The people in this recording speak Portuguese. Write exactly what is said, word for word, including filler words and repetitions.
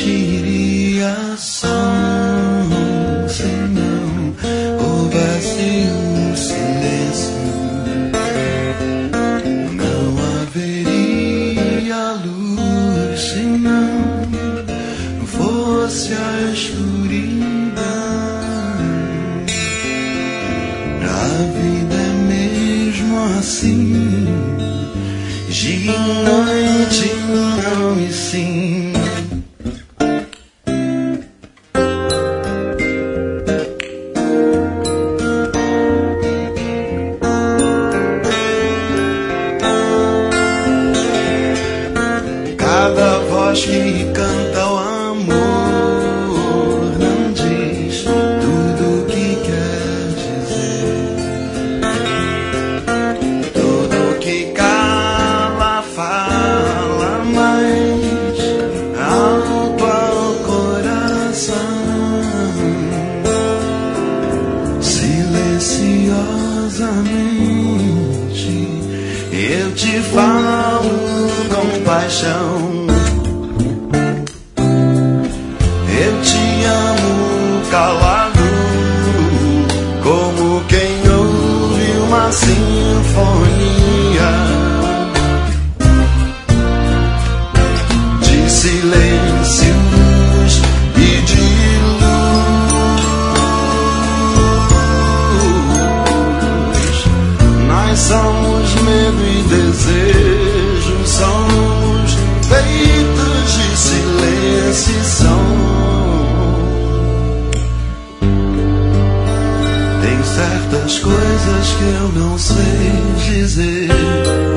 existiria som se não houvesse o silêncio. Não haveria luz se não fosse a escuridão. A vida é mesmo assim, gigante não e sim. Cada voz que canta o amor não diz tudo o que quer dizer. Tudo que cala fala mais alto ao coração. Silenciosamente eu te falo com paixão. Eu te amo calado, como quem ouve uma sinfonia de silêncios e de luz. Nós somos medo e desejo, somos feitos de silêncio e som. Tem certas coisas que eu não sei dizer.